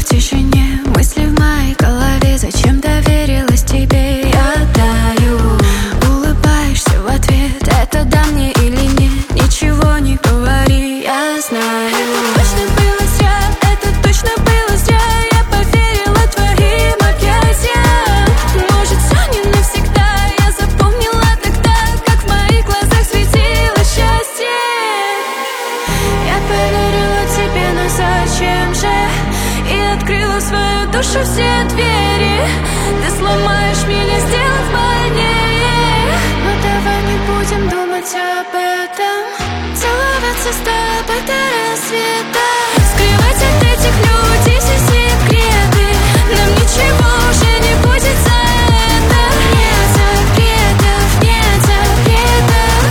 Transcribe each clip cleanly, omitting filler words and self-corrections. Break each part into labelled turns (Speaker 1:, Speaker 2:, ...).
Speaker 1: в тишине, мысли в моей голове. Зачем доверилась тебе, я таю. Улыбаешься в ответ, это да мне или нет? Ничего не говори, я знаю. Это точно было зря, это точно было зря. Я поверила твоим объятиям. Может, все не навсегда. Я запомнила тогда, как в моих глазах светилось счастье. Я поверила тебе, но зачем же? И открыла в свою душу все двери. Ты сломаешь меня, сделав больнее. Но давай не будем думать об этом. Целоваться с тобой до рассвета. Скрывать от этих людей все секреты. Нам ничего уже не будет за это. Нет запретов, нет запретов.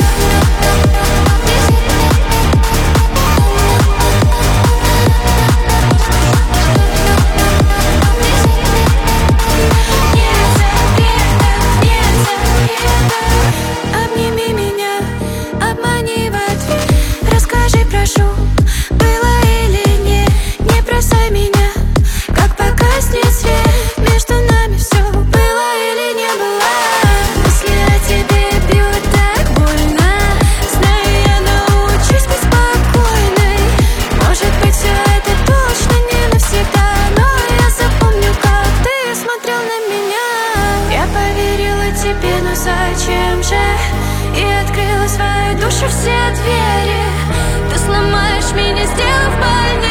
Speaker 1: Обними меня, обмани в ответ. Расскажи, прошу, было или нет. Не бросай меня, как погаснет свет. Между нами все было или не было. Мысли о тебе бьют так больно. Знаю, я научусь быть спокойной. Может быть, все это точно не навсегда. Но я запомню, как ты смотрел на меня. Я поверила тебе, но зачем же? И открыла свою душу все двери. Ты сломаешь меня, сделав больнее.